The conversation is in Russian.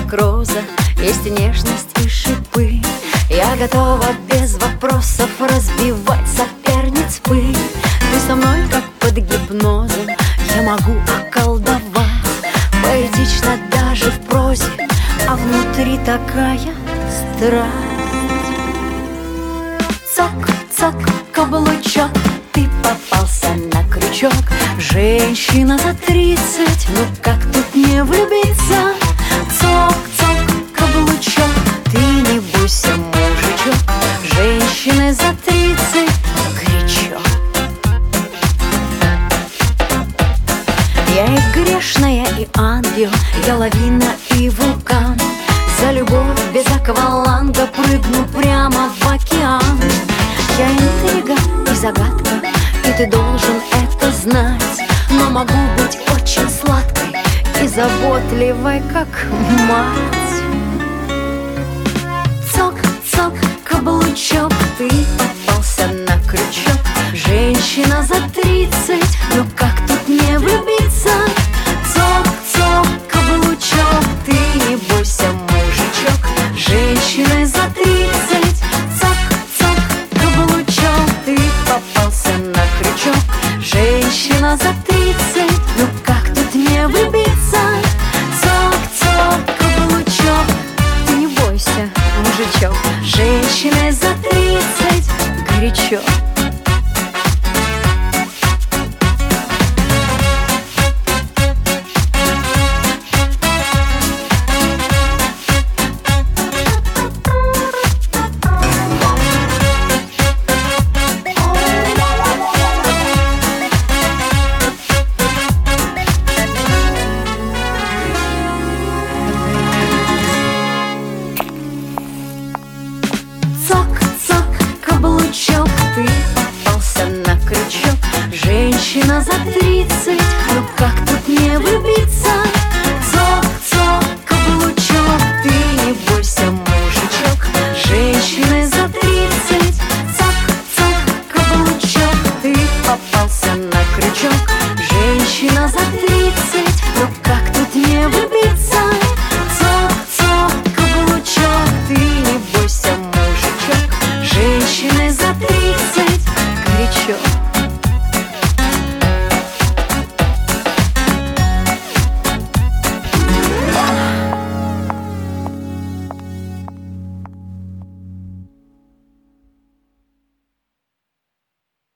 как роза, есть и нежность, и шипы. Я готова без вопросов разбивать соперниц пыль. Ты со мной как под гипнозом, я могу околдовать. Поэтично даже в прозе, а внутри такая страсть. Цок-цок, каблучок, ты попался на крючок. Женщина за 30, ну как тут не влюбиться? Цок-цок, каблучок, ты не бойся, мужичок. Женщины за 30 горячо. Я и грешная, и ангел, я лавина и вулкан. За любовь без акваланга прыгну прямо в океан. Я интрига и загадка, и ты должен это знать. Но могу быть очень сладкой и заботливой, как мать. Цок-цок, каблучок, ты попался на крючок. Женщина за 30, ну как тут не влюбиться? Цок-цок, каблучок, ты не бойся, мужичок. Женщины за 30, цок-цок, каблучок, ты попался на крючок. Женщина за 30, ну как тут не влюбиться? Цок-цок, каблучок, ты не бойся, мужичок. Женщины за 30 горячо.